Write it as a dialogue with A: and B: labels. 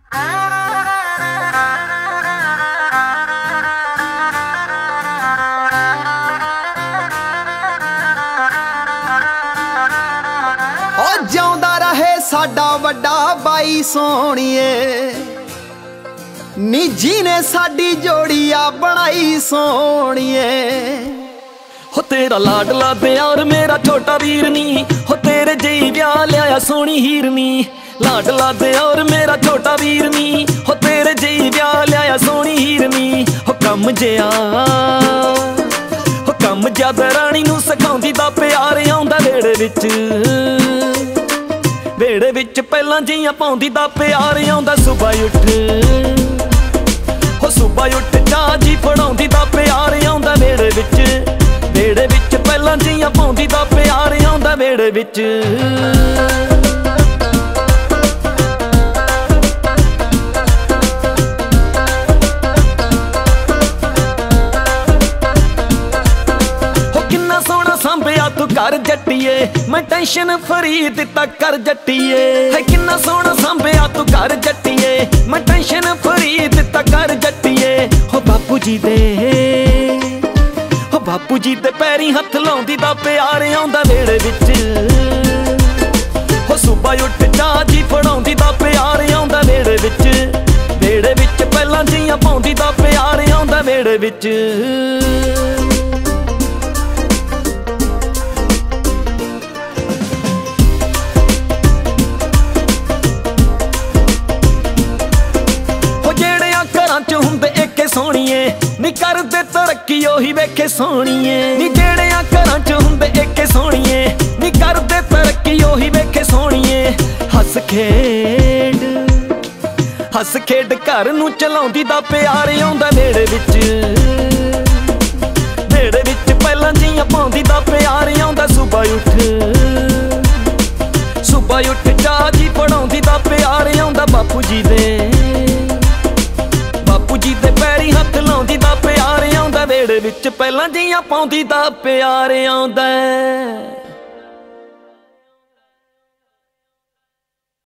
A: ਜਿਉਂਦਾ ਰਹੇ ਸਾਡਾ ਵੱਡਾ ਬਾਈ ਸੋਹਣੀਏ, ਨੀ ਜੀ ਨੇ ਸਾਡੀ ਜੋੜੀ ਆ ਬਣਾਈ ਸੋਹਣੀਏ।
B: ਹੋ ਤੇਰਾ ਲਾਡਲਾ ਪਿਆਰ ਮੇਰਾ ਛੋਟਾ ਵੀਰ ਨੀ, ਹੋ ਤੇਰੇ ਜਿਹੀ ਵਿਆਹ ਲਿਆਇਆ ਸੋਹਣੀ ਹੀਰਨੀ। ਲਾਡਲਾ ਪਿਆਰ ਮੇਰਾ ਛੋਟਾ ਵੀਰ ਨੀ, ਹੋ ਤੇਰੇ ਜਿਹੀ ਵਿਆਹ ਲਿਆਇਆ ਸੋਹਣੀ ਹੀਰਨੀ। ਹੋ ਕੰਮ ਜਿਆ ਰਾਣੀ ਨੂੰ ਸਿਖਾਉਂਦੀ ਦਾ ਪਿਆਰ ਆਉਂਦਾ ਵੇੜੇ ਵਿੱਚ ਪਹਿਲਾਂ ਜੀਆਂ ਪਾਉਂਦੀ ਦਾ ਪਿਆਰ ਆਉਂਦਾ। ਸੁਬਾ ਉੱਠ ਹੋ ਸੁਬਾ ਉੱਠ ਚਾਹ ਜੀ ਫੜਾਉਂਦੀ ਦਾ ਪਿਆਰ ਆਉਂਦਾ ਵੇੜੇ ਵਿੱਚ ਪਹਿਲਾਂ ਜੀਆਂ ਪਾਉਂਦੀ ਦਾ ਪਿਆਰ ਆਉਂਦਾ ਵੇੜੇ ਵਿੱਚ। ਸੰਭਿਆ ਤੂੰ ਕਰ ਜੱਟੀਏ, ਮੈਂ ਟੈਨਸ਼ਨ ਫਰੀ ਦਿੱਤਾ ਕਰ ਜੱਟੀਏ। ਹੈ ਕਿੰਨਾ ਸੋਹਣਾ ਸੰਭਿਆ ਤੂੰ ਕਰ ਜੱਟੀਏ, ਮੈਂ ਟੈਨਸ਼ਨ ਫਰੀ ਦਿੱਤਾ ਕਰ ਜੱਟੀਏ। ਹੋ ਬਾਪੂ ਜੀ ਦੇ ਪੈਰੀ ਹੱਥ ਲਾਉਂਦੀ ਦਾ ਪਿਆਰ ਆਉਂਦਾ ਵੇੜੇ ਵਿੱਚ। ਹੋ ਸੁਬਾ ਉੱਠ ਚਾਹ ਜੀ ਫੜਾਉਂਦੀ ਦਾ ਪਿਆਰ ਆਉਂਦਾ ਵੇੜੇ ਵਿੱਚ ਪਹਿਲਾਂ ਜੀਆਂ ਪਾਉਂਦੀ ਦਾ ਪਿਆਰ ਆਉਂਦਾ ਵੇੜੇ ਵਿੱਚ। ਹੁੰਦੇ ਏਕੇ ਸੋਹਣੀਏ, ਨੀ ਕਰਦੇ ਤਰੱਕੀ ਉਹੀ ਵੇਖੇ ਸੋਹਣੀਏ। ਨੀ ਜਿਹੜਿਆਂ ਘਰਾਂ ਚ ਹੁੰਦੇ ਏਕੇ ਸੋਹਣੀਏ, ਨੀ ਕਰਦੇ ਤਰੱਕੀ ਉਹੀ ਵੇਖੇ ਸੋਹਣੀਏ। ਹੱਸ ਖੇਡ ਘਰ ਨੂੰ ਚਲਾਉਂਦੀ ਦਾ ਪਿਆਰ ਆਉਂਦਾ ਵੇੜੇ ਵਿੱਚ ਪਹਿਲਾਂ ਜੀਆਂ ਪਾਉਂਦੀ ਦਾ ਪਿਆਰ ਆਉਂਦਾ। ਸੁਬਾ ਉੱਠ ਚਾਹ ਜੀ ਫੜਾਉਂਦੀ ਦਾ ਪਿਆਰ ਆਉਂਦਾ। ਬਾਪੂ ਜੀ ਦੇ ਪੈਰੀ ਹੱਥ ਲਾਉਂਦੀ ਦਾ ਪਿਆਰ ਆਉਂਦਾ ਵੇੜੇ ਵਿੱਚ ਪਹਿਲਾਂ ਜੀਆਂ ਪਾਉਂਦੀ ਦਾ ਪਿਆਰ ਆਉਂਦਾ।